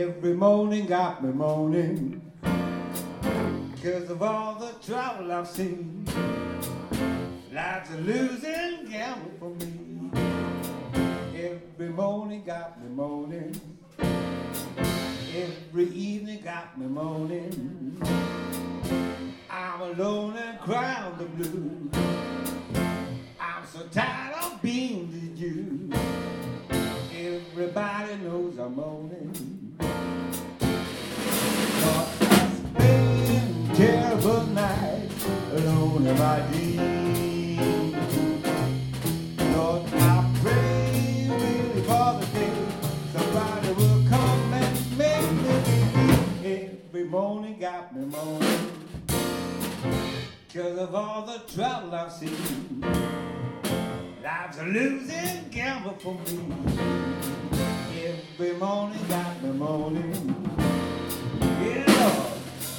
Every morning got me moaning, 'cause of all the trouble I've seen. Life's a losing gamble for me. Every morning got me moaning, every evening got me moaning. I'm alone and crying the blues. I'm so tired of being with you. Everybody knows I'm moaning. But I spend terrible nights alone in my dreams. Lord, I pray really for the day somebody will come and make me believe. Every morning got me moaning, 'cause of all the trouble I've seen. Life's a losing gamble for me. Every morning got me moaning. Yeah, Lord.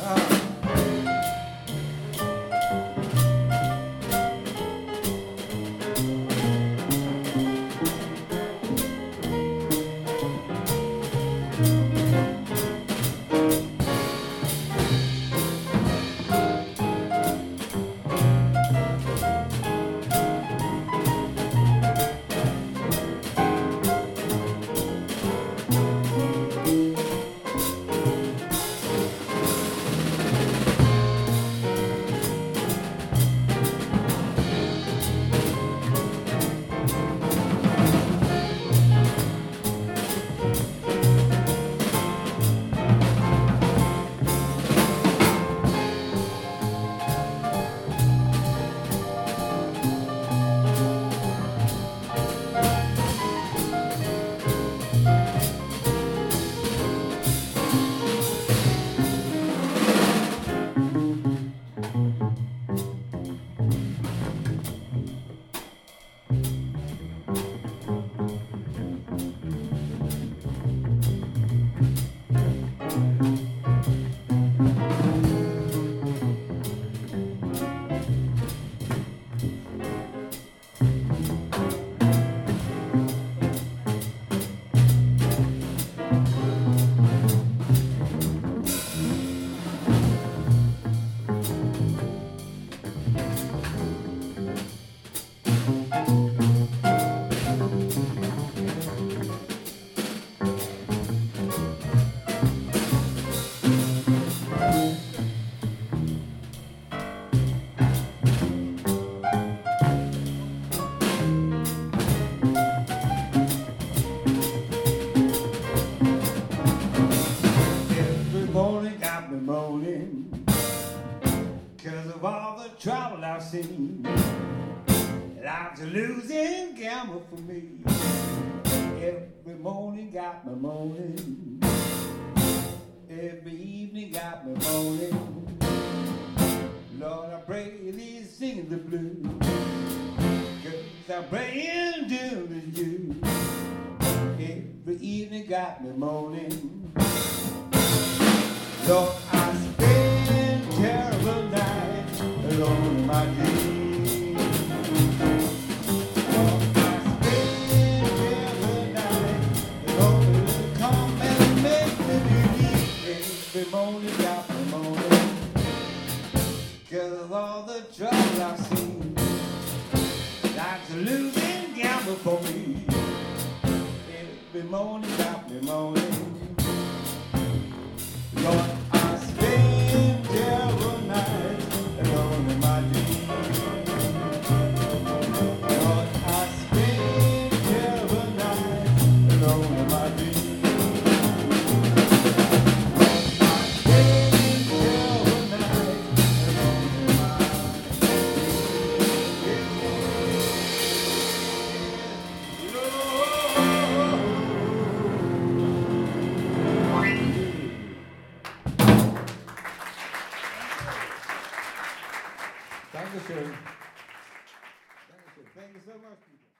Moaning, 'cause of all the trouble I've seen. Life's a losing gamble for me. Every morning got me moaning, every evening got me moaning. Lord, I pray these singing the blues, 'cause I'm praying to you. Every evening got me moaning. Lord, I spend terrible nights alone in my dreams. Lord, I spend terrible nights alone in the come and make me believe. Every morning got me moaning, 'cause of all the trouble I've seen. Life's a losing gamble for me. Every morning got me moaning. Lord, I spend terrible nights alone in my dreams. Lord, I spend terrible nights alone in my dreams. Lord, I spend terrible nights alone in my Dankeschön. Dankeschön. Thank you so much, people.